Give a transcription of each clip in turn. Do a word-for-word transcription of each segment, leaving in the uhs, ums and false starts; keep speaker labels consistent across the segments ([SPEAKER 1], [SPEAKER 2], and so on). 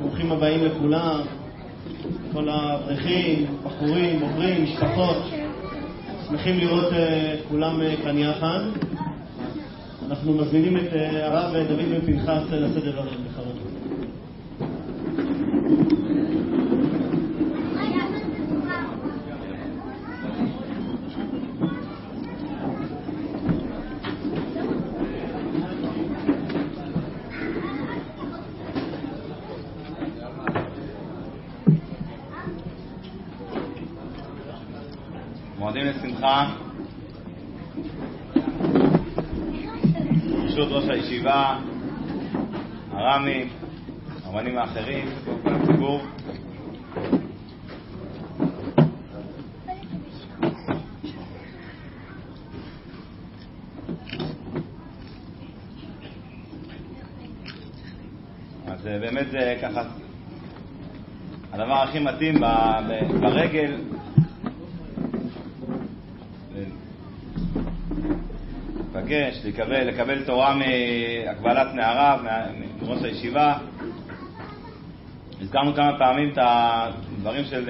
[SPEAKER 1] ברוכים הבאים לכולם, כל האברכים, בחורים, עוברים, משפחות. שמחים לראות את כולם כאן יחד. אנחנו מזמינים את הרב דוד בן פנחס לשאת דברים בכבוד.
[SPEAKER 2] מועדים לשמחה, ברשות ראש הישיבה, הרמים, הרבנים האחרים, כל הציבור. אז באמת זה ככה הדבר הכי מתאים ברגל, לפגש, לקבל, לקבל תורה מהקבלת נעריו, מראש הישיבה. הזכרנו כמה פעמים את הדברים של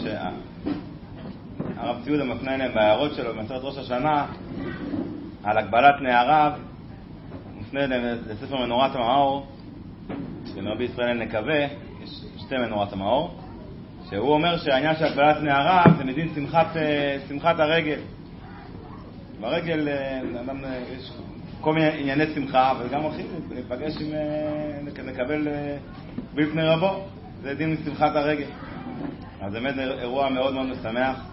[SPEAKER 2] הרב ציודה מפנה אליהם בהערות שלו במסכת ראש השנה על הקבלת נעריו. מפנה אליהם לספר מנורת המאור של רבי ישראל נקווה, יש שתי מנורת המאור, שהוא אומר שהעניין של הקבלת נעריו זה מדין שמחת, שמחת הרגל. ברגל יש כל מיני ענייני שמחה, אבל גם הולכים להיפגש עם, לקבל בפני רבו, זה דין משמחת הרגל. אז זה באמת אירוע מאוד מאוד משמח.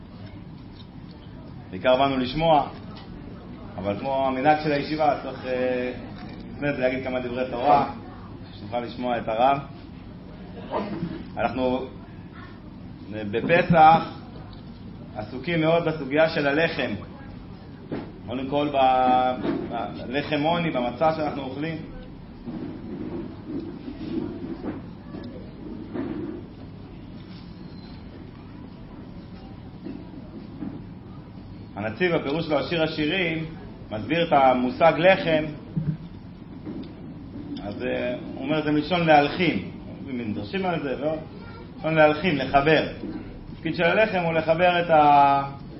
[SPEAKER 2] בעיקר באנו לשמוע, אבל כמו המנהג של הישיבה, צריך לפני זה להגיד כמה דברי תורה, שנוכל לשמוע את הרב. אנחנו בפסח עסוקים מאוד בסוגיה של הלחם. קודם כל בלחם עוני, במצה שאנחנו אוכלים. הנציב בפירוש שלו השיר השירים מסביר את המושג לחם, אז הוא אומר זה מלשון להלחים, מדרשים על זה, לא? מלשון להלחים, לחבר. התפקיד של הלחם הוא לחבר את ה...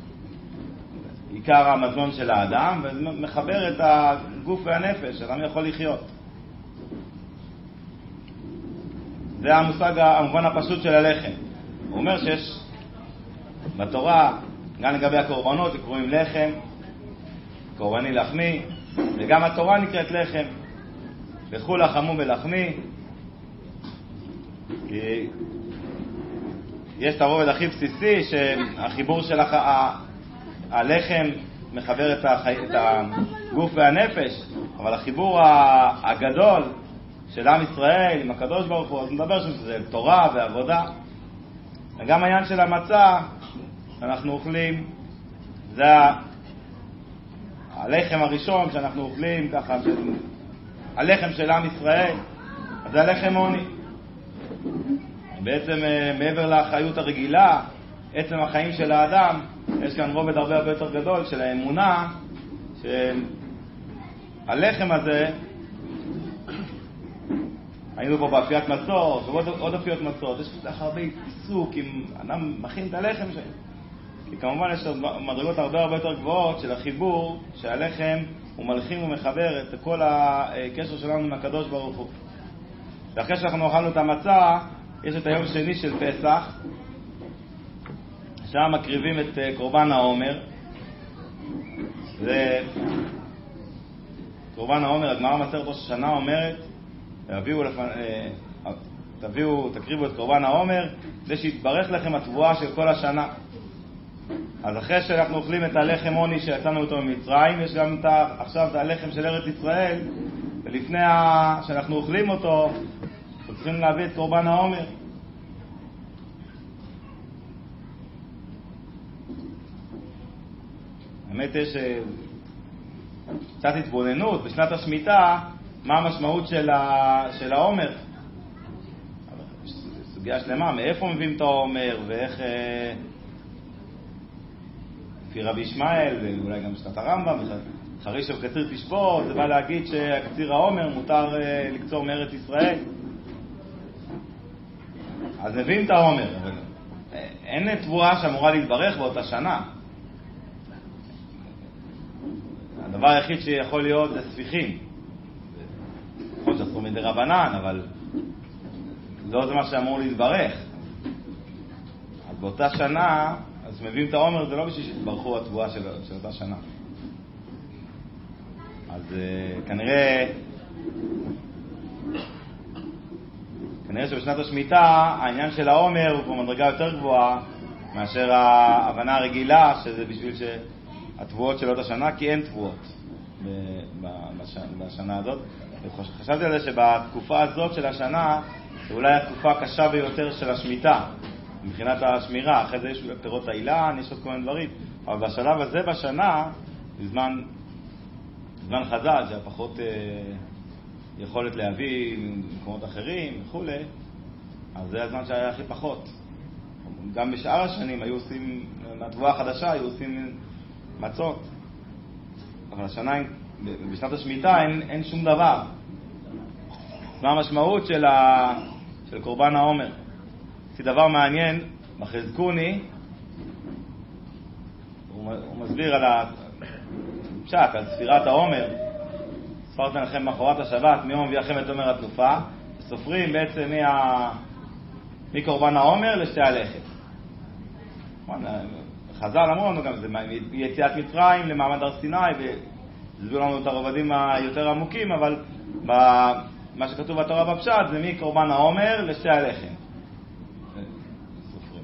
[SPEAKER 2] עיקר המזון של האדם, ומחבר את הגוף והנפש, אדם יכול לחיות. זה המושג, המובן הפשוט של הלחם. הוא אומר שיש בתורה, גם לגבי הקורבנות, שקוראים לחם, קורבני לחמי, וגם התורה נקראת לחם. לכו לחמו בלחמי, כי יש את הרובד הכי בסיסי, שהחיבור של הח... הלחם מחבר את, החי... את הגוף והנפש, אבל החיבור הגדול של עם ישראל עם הקדוש ברוך הוא, אז נדבר שזה תורה ועבודה. וגם העניין של המצה שאנחנו אוכלים, זה הלחם הראשון שאנחנו אוכלים ככה, של... הלחם של עם ישראל, אז זה הלחם עוני. בעצם מעבר לאחריות הרגילה, עצם החיים של האדם, יש כאן רובד הרבה הרבה יותר גדול של האמונה, שהלחם הזה, היינו פה באפיית מצות, ועוד עוד אפיית מצות, יש כזה הרבה עיסוק עם אדם מכין את הלחם שלו. כי כמובן יש מדרגות הרבה הרבה יותר גבוהות של החיבור, שהלחם הוא מלחים ומחבר את כל הקשר שלנו עם הקדוש ברוך הוא. ואחרי שאנחנו אכלנו את המצה, יש את היום שני של פסח, שם מקריבים את קורבן העומר. זה קורבן העומר, הגמרא מסכת ראש השנה אומרת, תביאו, תביאו, תקריבו את קורבן העומר, זה שיתברך לכם התבואה של כל השנה. אז אחרי שאנחנו אוכלים את הלחם עוני שיצאנו אותו ממצרים, יש גם את, עכשיו את הלחם של ארץ ישראל, ולפני ה, שאנחנו אוכלים אותו, אנחנו צריכים להביא את קורבן העומר. באמת יש קצת התבוננות בשנת השמיטה, מה המשמעות של, ה, של העומר. סוגיה שלמה, מאיפה מביאים את העומר, ואיך לפי רבי ישמעאל, ואולי גם בשנת הרמב"ם, חריש וקציר תשבות, זה בא להגיד שקציר העומר מותר לקצור מארץ ישראל. אז מביאים את העומר, אבל אין תבואה שאמורה להתברך באותה שנה. הדבר היחיד שיכול להיות זה ספיחים. נכון שאסור מדי רבנן, אבל לא זה מה שאמור להתברך. אז באותה שנה, אז מביאים את העומר, זה לא בשביל שתברכו התבואה של, של אותה שנה. אז uh, כנראה, כנראה שבשנת השמיטה העניין של העומר הוא כבר מדרגה יותר גבוהה מאשר ההבנה הרגילה שזה בשביל שהתבואות של אותה שנה, כי אין תבואות בשנה הזאת. חשבתי על זה שבתקופה הזאת של השנה זה אולי התקופה הקשה ביותר של השמיטה מבחינת השמירה. אחרי זה יש פירות האילן, יש עוד כל מיני דברים, אבל בשלב הזה בשנה, בזמן זמן חז"ל שהיה פחות אה, יכולת להביא ממקומות אחרים וכו', אז זה הזמן שהיה הכי פחות. גם בשאר השנים היו עושים, מהתבואה החדשה היו עושים מצות, אבל השנה, בשנת השמיטה אין, אין שום דבר. מה המשמעות של, ה, של קורבן העומר? זה דבר מעניין, בחזקוני הוא, הוא מסביר על הפשט, על ספירת העומר. ספרתם לכם מאחורת השבת, מיום אביאכם את עומר התנופה, סופרים בעצם מה, מקורבן העומר לשתי הלכת. חז"ל אמרו לנו גם, זה יציאת מצרים למעמד הר סיני, והסבירו לנו את הרבדים היותר עמוקים, אבל מה שכתוב בתורה בפשט זה מקורבן העומר לשתי הלחם. סופרים.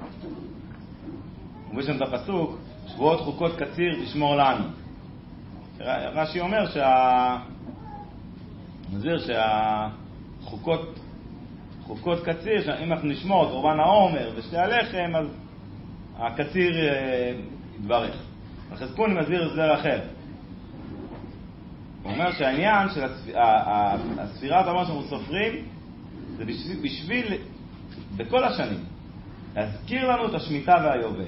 [SPEAKER 2] ויש לנו את הפסוק, שבועות חוקות קציר תשמור לנו. רש"י אומר שה... מסביר שהחוקות חוקות קציר, אם אנחנו נשמור את קורבן העומר ושתי הלחם, אז הקציר יתברך. החזקוני מסביר הסבר אחר. הוא אומר שהעניין של הספירת העומר שאנחנו סופרים זה בשביל, בשביל בכל השנים להזכיר לנו את השמיטה והיובל.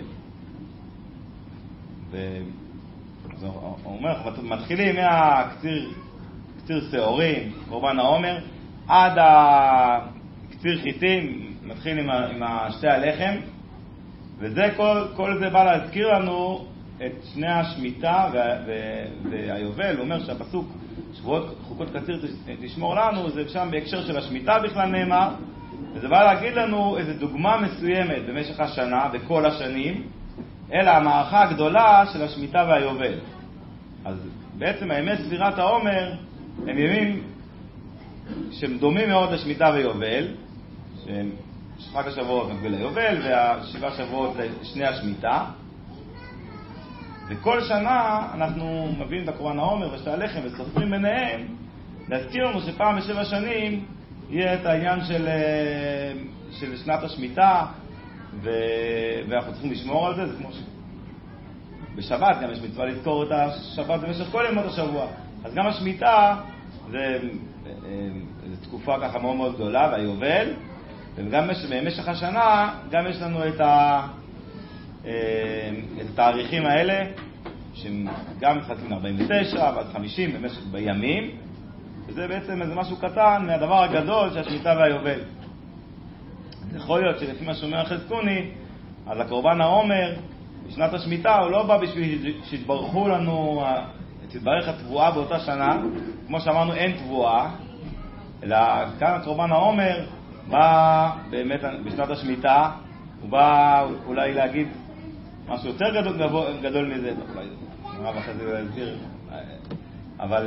[SPEAKER 2] והוא אומר, מתחילים מהקציר קציר שעורים, קורבן העומר, עד הקציר חיטים, מתחיל עם, עם שתי הלחם, וזה כל, כל זה בא להזכיר לנו את שני השמיטה והיובל. הוא אומר שהפסוק שבועות חוקות קציר תשמור לנו, זה שם בהקשר של השמיטה בכלל נאמר, וזה בא להגיד לנו איזו דוגמה מסוימת במשך השנה, בכל השנים, אלא המערכה הגדולה של השמיטה והיובל. אז בעצם הימי ספירת העומר הם ימים שהם דומים מאוד לשמיטה ויובל, שהם חג השבועות מקביל ליובל והשבעה שבועות לשני השמיטה, וכל שנה אנחנו מביאים את הקורבן העומר ושתי הלחם וסופרים ביניהם להזכיר לנו שפעם בשבע שנים יהיה את העניין של, של שנת השמיטה, ו... ואנחנו צריכים לשמור על זה. זה כמו שבשבת גם יש מצווה לזכור את השבת במשך כל ימות השבוע, אז גם השמיטה זה, זה תקופה ככה מאוד מאוד גדולה, והיובל, וגם במשך השנה גם יש לנו את, ה... את התאריכים האלה שהם גם מתחלקים ארבעים ותשע ועד חמישים במשך בימים, וזה בעצם איזה משהו קטן מהדבר הגדול של השמיטה והיובל. יכול להיות שלפי מה שאומר החזקוני, אז הקורבן העומר בשנת השמיטה הוא לא בא בשביל שיתברכו לנו, תתברך התבואה באותה שנה, כמו שאמרנו אין תבואה, אלא כאן הקורבן העומר בא באמת בשנת השמיטה, הוא בא אולי להגיד משהו יותר גדול, גדול מזה, אולי הרב אחרי זה להסביר, אבל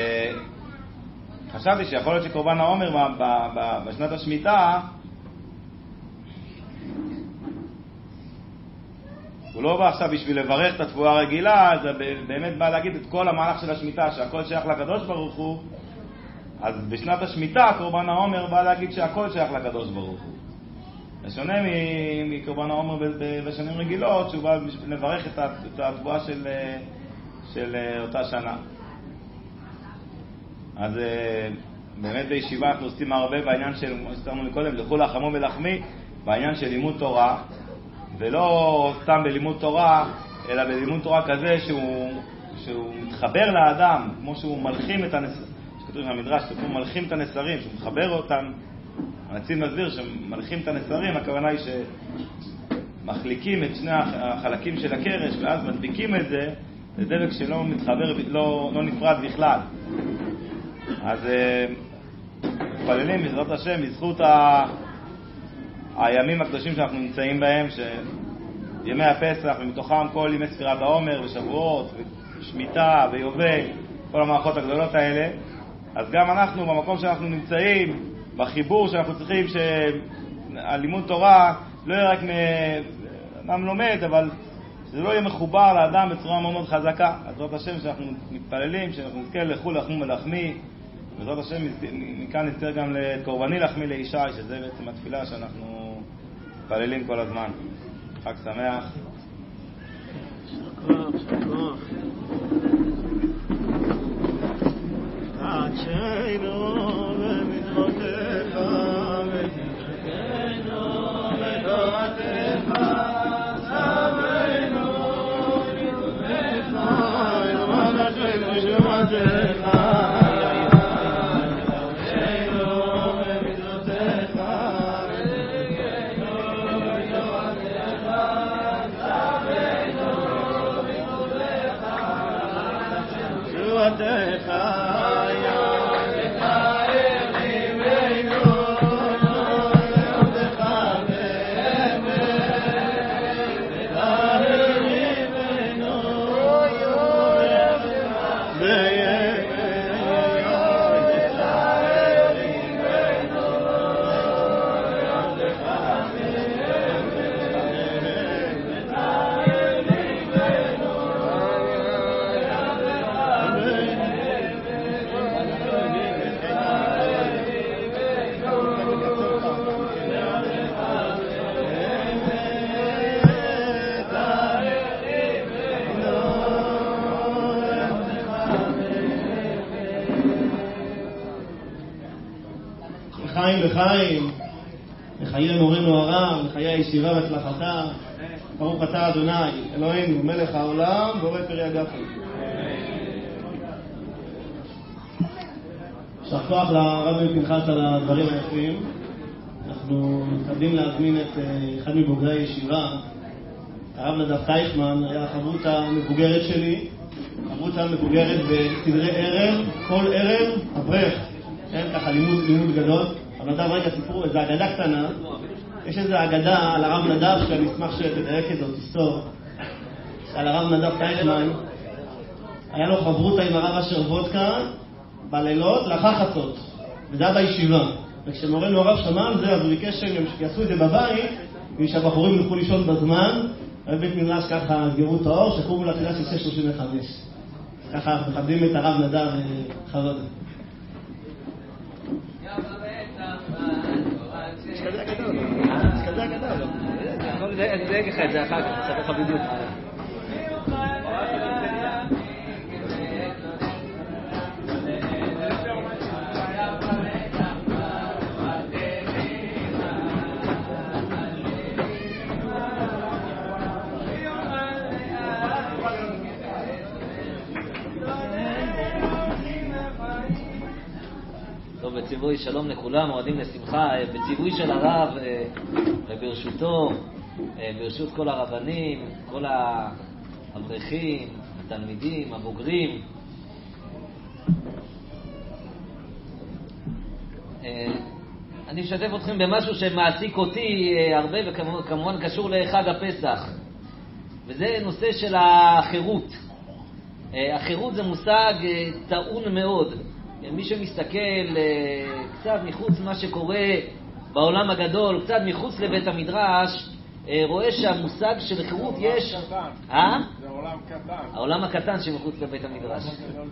[SPEAKER 2] חשבתי שיכול להיות שקורבן העומר בשנת השמיטה הוא לא בא עכשיו בשביל לברך את התבואה הרגילה, זה באמת בא להגיד את כל המהלך של השמיטה, שהכל שייך לקדוש ברוך הוא. אז בשנת השמיטה קורבן העומר בא להגיד שהכל שייך לקדוש ברוך הוא. לשונה מקורבן העומר בשנים רגילות, שהוא בא בשביל לברך את התבואה של, של אותה שנה. אז באמת בישיבה אנחנו עושים הרבה בעניין של, כמו שתראנו מקודם, לכו לחמו ולחמי, בעניין של לימוד תורה, ולא סתם בלימוד תורה, אלא בלימוד תורה כזה שהוא, שהוא מתחבר לאדם, כמו שהוא מלחים את הנסרים, שכתוב במדרש, שהוא מלחים את הנסרים, שהוא מחבר אותם, הנציב מסביר שמלכים את הנסרים, הכוונה היא שמחליקים את שני החלקים של הקרש ואז מדביקים את זה לדבק שלא מתחבר, לא, לא נפרד בכלל. אז מתפללים בעזרת השם בזכות ה... הימים הקדושים שאנחנו נמצאים בהם, שימי הפסח ומתוכם כל ימי ספירת העומר ושבועות ושמיטה ויובל, כל המערכות הגדולות האלה. אז גם אנחנו במקום שאנחנו נמצאים, בחיבור שאנחנו צריכים שהלימוד תורה לא יהיה רק מאדם לומד, אבל שזה לא יהיה מחובר לאדם בצורה מאוד מאוד חזקה. אז זאת השם שאנחנו מתפללים, שאנחנו נזכה לחול לחום ולחמי, וזאת השם מכאן נזכר גם לקורבני לחמי לישי, שזה בעצם התפילה שאנחנו מתפללים כל הזמן. חג שמח.
[SPEAKER 1] שקוף, שקוף. עדשנו במדרותיך ותשכנו בתורתך סבנו לטובתך ולמענך ושמתך לחיים, לחיי מורנו הרם, לחיי הישיבה והצלחתה. ברוך אתה אדוני אלוהינו מלך העולם בורא פרי הגפן. יישר כוח לרב פנחס על הדברים היפים. אנחנו מתכבדים להזמין את אחד מבוגרי הישיבה, הרב נדב טייכמן. היה החברותה המבוגרת שלי, החברותה המבוגרת בסדרי ערב, כל ערב אברך, כן, ככה לימוד, לימוד גדול. אבל נדב, רגע, סיפרו, איזו אגדה קטנה. יש איזו אגדה על הרב נדב שאני אשמח שתדייק את זאת, תסתור. על הרב נדב טייכמן. היה לו חברותה עם הרב אשר וודקה בלילות לאחר חצות, וזה היה בישיבה. וכשמורנו הרב שמע על זה, אז הוא ביקש שהם יעשו את זה בבית, ושהבחורים ילכו לישון בזמן. בבית מדרש ככה סגרו את האור, שקומו לתפילה של שש שלושים וחמש. ככה אנחנו מכבדים את הרב נדב חבוד. יש כזה אגדה או לא? יש כזה אגדה או לא?
[SPEAKER 3] אני אדייק לך את זה אחר כך, אספר לך בדיוק. בציווי שלום לכולם, מועדים לשמחה, בציווי של הרב וברשותו, ברשות כל הרבנים, כל האברכים, התלמידים, הבוגרים. אני אשתף אתכם במשהו שמעסיק אותי הרבה וכמובן קשור לחג הפסח, וזה נושא של החירות. החירות זה מושג טעון מאוד. מי שמסתכל קצת מחוץ למה שקורה בעולם הגדול, קצת מחוץ לבית המדרש, רואה שהמושג של חירות יש... אה?
[SPEAKER 4] זה העולם קטן.
[SPEAKER 3] העולם הקטן שמחוץ לבית המדרש.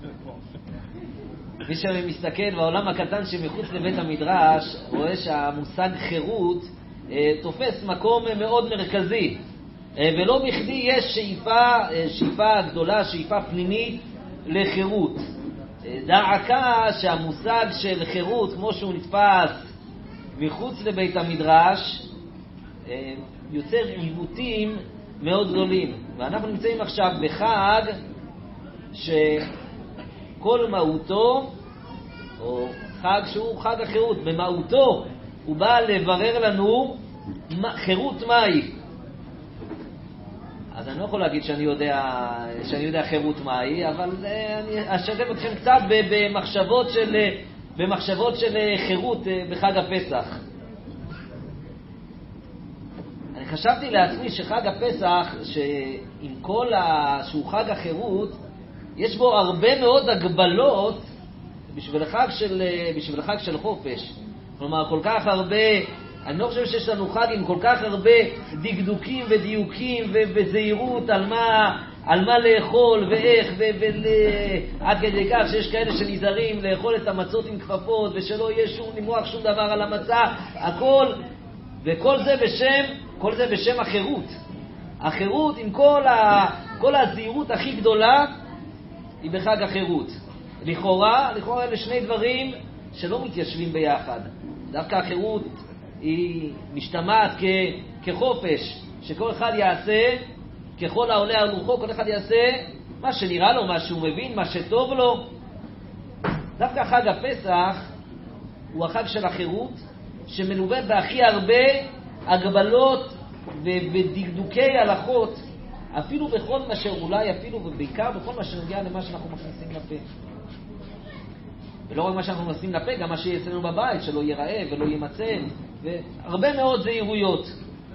[SPEAKER 3] מי שמסתכל בעולם הקטן שמחוץ לבית המדרש, רואה שהמושג חירות תופס מקום מאוד מרכזי. ולא בכדי יש שאיפה, שאיפה גדולה, שאיפה פנימית לחירות. דעקה שהמושג של חירות, כמו שהוא נתפס מחוץ לבית המדרש, יוצר עיוותים מאוד גדולים. ואנחנו נמצאים עכשיו בחג שכל מהותו, או חג שהוא חג החירות, במהותו הוא בא לברר לנו חירות מהי. אז אני לא יכול להגיד שאני יודע, שאני יודע חירות מהי, אבל אני אשתף אתכם קצת במחשבות של, במחשבות של חירות בחג הפסח. אני חשבתי לעצמי שחג הפסח, שעם כל ה... שהוא חג החירות, יש בו הרבה מאוד הגבלות בשביל חג של, בשביל חג של חופש. כלומר, כל כך הרבה, אני לא חושב שיש לנו חג עם כל כך הרבה דקדוקים ודיוקים וזהירות על מה, על מה לאכול ואיך, ועד כדי כך שיש כאלה שנזהרים לאכול את המצות עם כפפות ושלא יהיה שום למרוח שום דבר על המצה, הכל, וכל זה בשם, כל זה בשם החירות. החירות עם כל, ה, כל הזהירות הכי גדולה היא בחג החירות. לכאורה, לכאורה אלה שני דברים שלא מתיישבים ביחד. דווקא החירות היא משתמעת כ, כחופש, שכל אחד יעשה ככל העולה על רוחו, כל אחד יעשה מה שנראה לו, מה שהוא מבין, מה שטוב לו. דווקא חג הפסח הוא החג של החירות, שמלווה בהכי הרבה הגבלות ודקדוקי הלכות, אפילו בכל מה שאולי, אפילו ובעיקר בכל מה שנוגע למה שאנחנו מכניסים לפה. ולא רק מה שאנחנו מכניסים לפה, גם מה שיהיה אצלנו בבית, שלא ייראה ולא יימצא, והרבה מאוד זהירויות.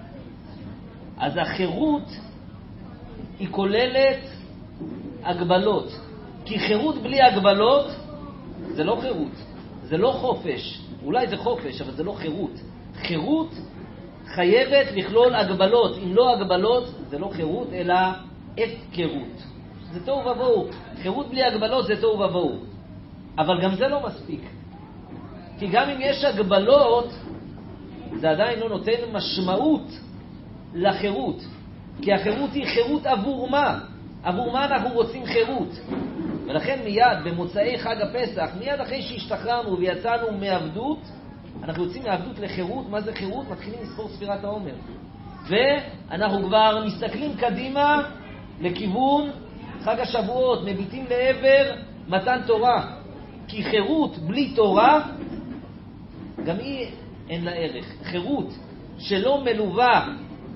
[SPEAKER 3] אז החירות היא כוללת הגבלות, כי חירות בלי הגבלות זה לא חירות, זה לא חופש. אולי זה חופש, אבל זה לא חירות. חירות חייבת לכלול הגבלות. אם לא הגבלות, זה לא חירות, אלא הפקרות. זה תוהו ובוהו. חירות בלי הגבלות זה תוהו ובוהו. אבל גם זה לא מספיק. כי גם אם יש הגבלות, זה עדיין לא נותן משמעות לחירות. כי החירות היא חירות עבור מה? עבור מה אנחנו רוצים חירות? ולכן מיד במוצאי חג הפסח, מיד אחרי שהשתחררנו ויצאנו מעבדות, אנחנו יוצאים מעבדות לחירות. מה זה חירות? מתחילים לספור ספירת העומר. ואנחנו כבר מסתכלים קדימה לכיוון חג השבועות, מביטים לעבר מתן תורה. כי חירות בלי תורה, גם היא אין לה ערך. חירות שלא מלווה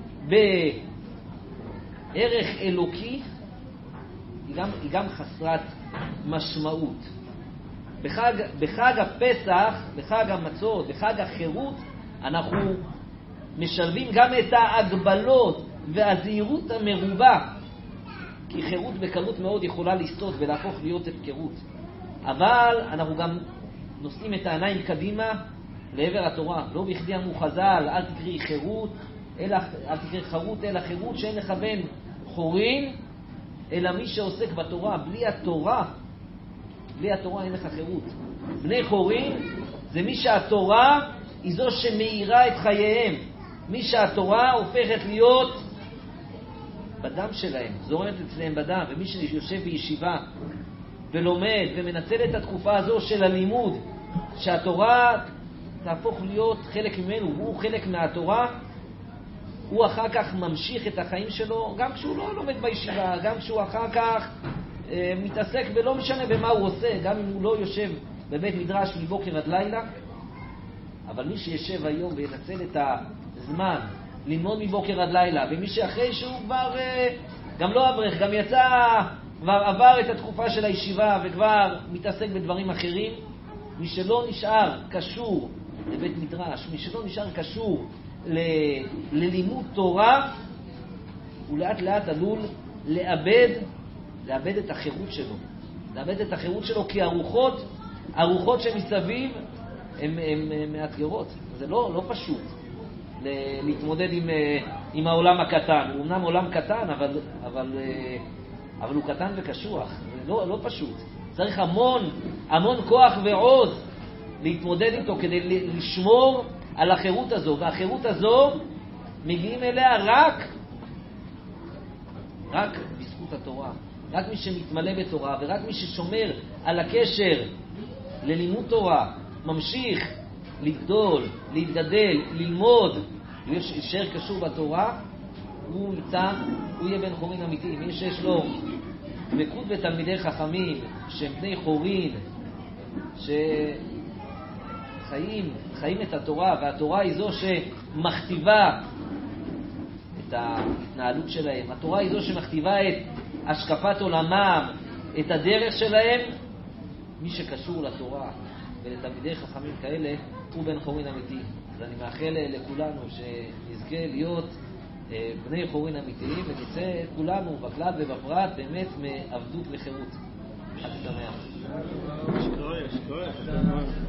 [SPEAKER 3] בערך אלוקי, היא גם, היא גם חסרת משמעות. בחג, בחג הפסח, בחג המצות, בחג החירות, אנחנו משלבים גם את ההגבלות והזהירות המרובה, כי חירות בקלות מאוד יכולה לסטות ולהפוך להיות הפקרות. אבל אנחנו גם נושאים את העיניים קדימה לעבר התורה. לא בכדי אמרו חז"ל, אל תקראי חירות, אלא, אל תקראי חירות אלא חירות, שאין לכוון חורין, אלא מי שעוסק בתורה. בלי התורה, בלי התורה אין לך חירות. בני חורין זה מי שהתורה היא זו שמאירה את חייהם. מי שהתורה הופכת להיות בדם שלהם, זורמת אצלם בדם. ומי שיושב בישיבה ולומד ומנצל את התקופה הזו של הלימוד, שהתורה תהפוך להיות חלק ממנו, והוא חלק מהתורה, הוא אחר כך ממשיך את החיים שלו, גם כשהוא לא לומד בישיבה, גם כשהוא אחר כך אה, מתעסק ולא משנה במה הוא עושה, גם אם הוא לא יושב בבית מדרש מבוקר עד לילה. אבל מי שישב היום וינצל את הזמן ללמוד מבוקר עד לילה, ומי שאחרי שהוא כבר אה, גם לא אברך, גם יצא, כבר עבר את התקופה של הישיבה וכבר מתעסק בדברים אחרים, מי שלא נשאר קשור לבית מדרש, מי שלא נשאר קשור ל... ללימוד תורה, הוא לאט לאט עלול לאבד, לאבד את החירות שלו. לאבד את החירות שלו, כי הרוחות, הרוחות שמסביב הן, הן, הן מאתגרות. זה לא, לא פשוט להתמודד עם, עם העולם הקטן. הוא אמנם עולם קטן, אבל, אבל, אבל הוא קטן וקשוח. זה לא, לא פשוט. צריך המון, המון כוח ועוז להתמודד איתו כדי לשמור על החירות הזו. והחירות הזו מגיעים אליה רק, רק בזכות התורה. רק מי שמתמלא בתורה, ורק מי ששומר על הקשר ללימוד תורה, ממשיך לגדול, להתגדל, ללמוד, להישאר קשור בתורה, הוא יצא, הוא יהיה בן חורין אמיתי. מי שיש לו דבקות בתלמידי חכמים, שהם בני חורין, ש... חיים, חיים את התורה, והתורה היא זו שמכתיבה את ההתנהלות שלהם. התורה היא זו שמכתיבה את השקפת עולמם, את הדרך שלהם. מי שקשור לתורה ולתלמידי חכמים כאלה הוא בן חורין אמיתי. אז אני מאחל לכולנו שנזכה להיות בני חורין אמיתיים, ונצא כולנו בכלל ובפרט באמת מעבדות לחירות. חג שמח.
[SPEAKER 1] שקורא, שקורא.